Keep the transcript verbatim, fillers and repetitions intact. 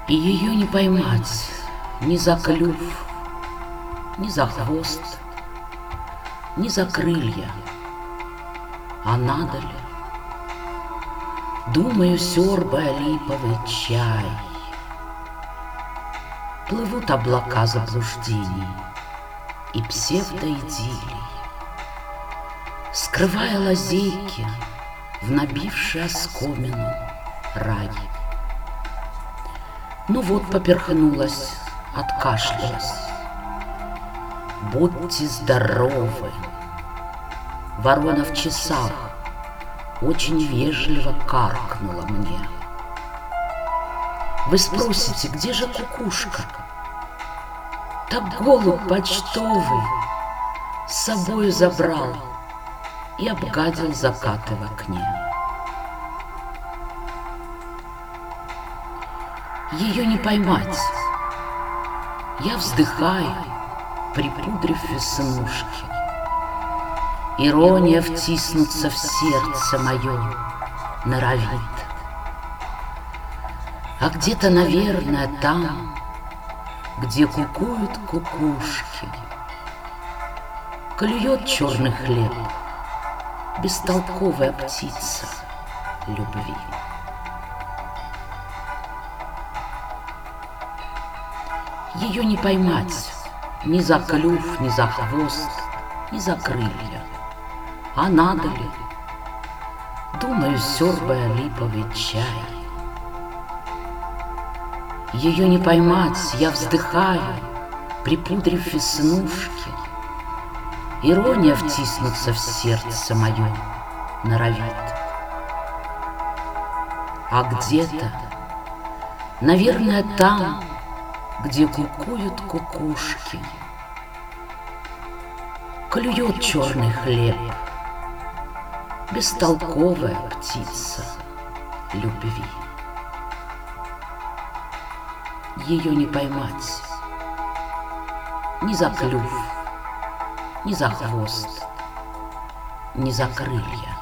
И ее не поймать ни за клюв, ни за хвост, ни за крылья. А надо ли? Думаю, сёрбая липовый чай. Плывут облака заблуждений и псевдоидиллий, скрывая лазейки в набивший оскомину рай. Ну вот поперхнулась, откашлялась. Будьте здоровы. Ворона в часах очень вежливо каркнула мне. Вы спросите, где же кукушка? Так голубь почтовый с собою забрал и обгадил закаты в окне. Ее не поймать. Я вздыхаю, припудрив веснушки. Ирония втиснуться в сердце мое норовит. А где-то, наверное, там, где кукуют кукушки, клюет черный хлеб бестолковая птица любви. Ее не поймать ни за клюв, ни за хвост, ни за крылья. А надо ли? Думаю, сёрбая липовый чай. Ее не поймать, я вздыхаю, припудрив веснушки. Ирония втиснуться в сердце мое норовит. А где-то, наверное, там, где кукуют кукушки, клюет черный хлеб бестолковая птица любви. Ее не поймать ни за клюв, ни за хвост, ни за крылья.